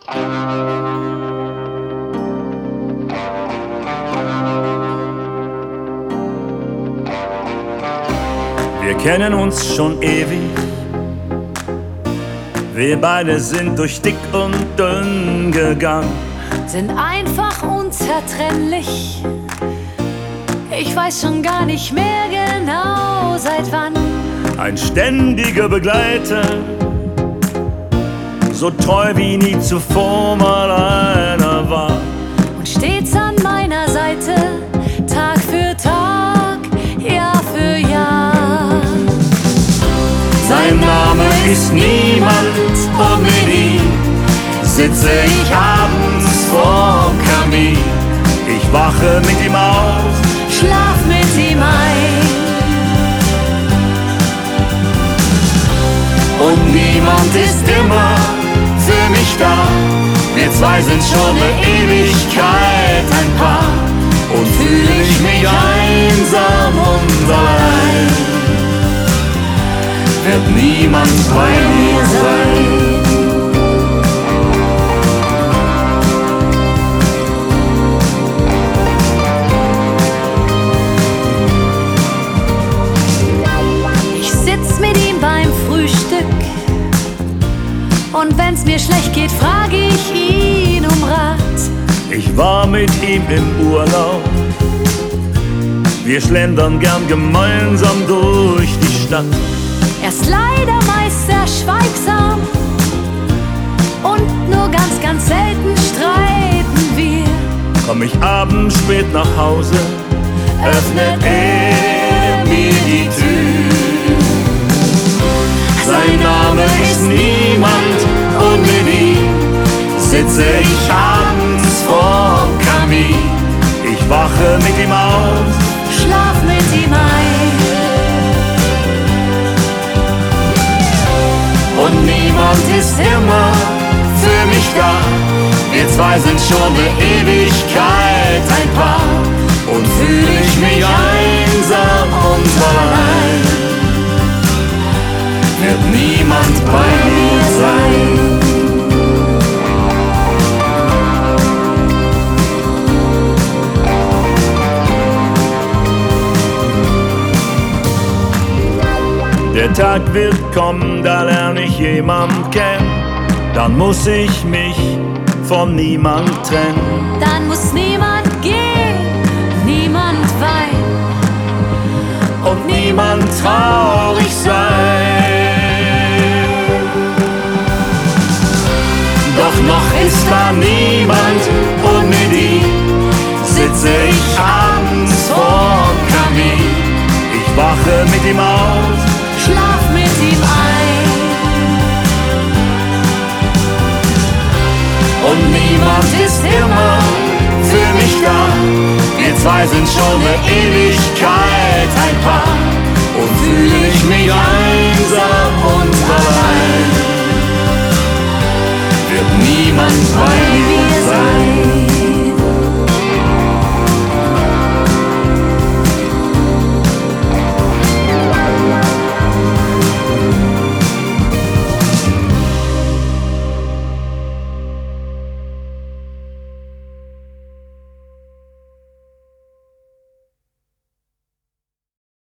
Wir kennen uns schon ewig, wir beide sind durch dick und dünn gegangen, sind einfach unzertrennlich. Ich weiß schon gar nicht mehr genau seit wann. ein ständiger Begleiter, so treu wie nie zuvor mal einer war. Und stets an meiner Seite, Tag für Tag, Jahr für Jahr. Sein Name ist niemand und mit ihm sitze ich abends vorm Kamin. Ich wache mit ihm auf, Schlaf mit ihm ein. und niemand ist immer für mich da. Wir zwei sind schon eine Ewigkeit ein Paar, und fühle ich mich einsam und allein, wird niemand bei mir sein. Ich sitz mit ihm beim Frühstück, und wenn's mir schlecht geht, frage ich ihn um Rat. Ich war mit ihm im Urlaub, wir schlendern gern gemeinsam durch die Stadt. Er ist leider meist sehr schweigsam, und nur ganz, ganz selten streiten wir. Komm ich abends spät nach Hause, öffnet er mir die Tür. Sein Name ist niemand und mit ihm sitze ich abends vorm Kamin. Ich wache mit ihm auf, Schlaf mit ihm ein. und niemand ist immer für mich da. Wir zwei sind schon eine Ewigkeit ein Paar, und fühle ich mich einsam und allein, wird niemand bei mir sein. Der Tag wird kommen, da lerne ich jemand kennen, dann muss ich mich von niemand trennen. Dann muss niemand gehen, niemand weinen, Und niemand traurig sein. Doch noch ist da niemand, und mit ihm sitze ich abends vorm Kamin. Ich wache mit ihm auf, Schlaf mit ihm ein. und niemand ist immer für mich da. Wir zwei sind schon eine Ewigkeit ein Paar, und fühle ich mich ein